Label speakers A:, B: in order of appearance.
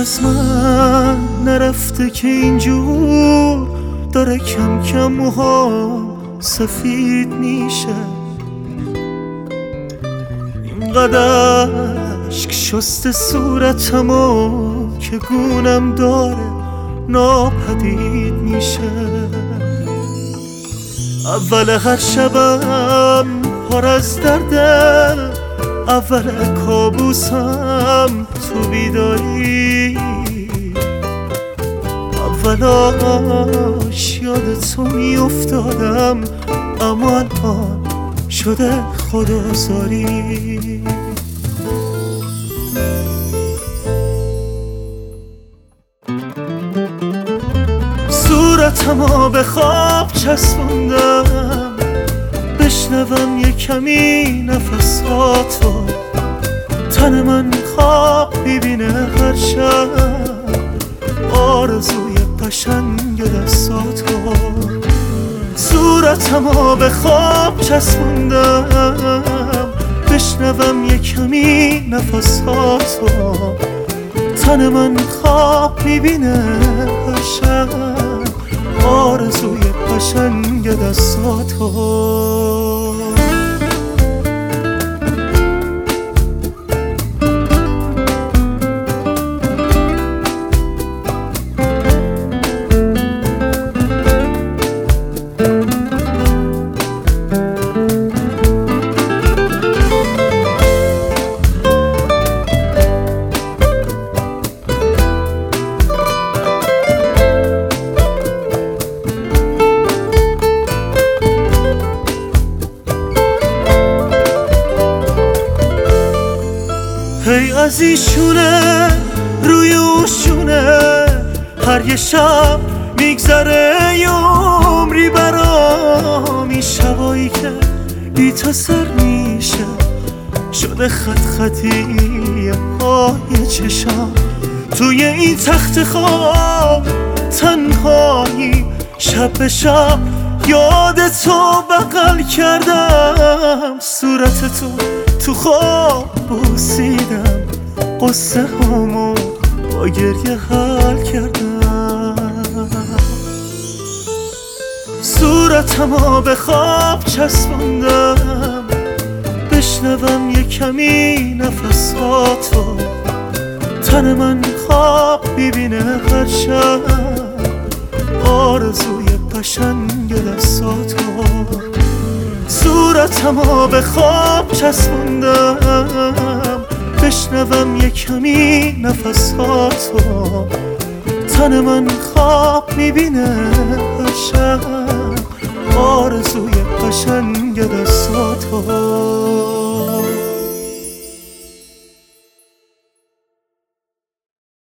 A: از من نرفته که اینجور داره کم کم موهام سفید میشه. اینقدر اشک شسته صورتمو که گونم داره ناپدید میشه. اول هر شبم پر از درده، اول کابوسم تو بیداری، اولاش یاد تو میافتادم اما الان شده خدازاری. صورتمو به خواب چسبوندم بشنوم یه کمی نفساتو. تن من خواب میبینه هر شب آرزوی قشنگ دستاتو. صورتمو به خواب چسبوندم بشنوم یه کمی نفساتو. تن من خواب میبینه هر شب آرزوی قشنگ دستاتو. هی از ایشونه روی اوشونه هر یه شب میگذره یه عمری برام. این شبایی که بی تو سر میشه شده خط خطی پای چشام. توی این تخت خواب تنهایی شب به شب یاد تو بغل کردم. صورت تو خواب بوسیدم، قصه همو با گریه حل کردم. صورتمو به خواب چسبوندم بشنوم یه کمی نفساتو. تن من خواب میبینه هر شب آرزوی قشنگ دستاتو. صورتمو به خواب چسبوندم بشنوم یه کمی نفساتو. تن من خواب میبینه هر شب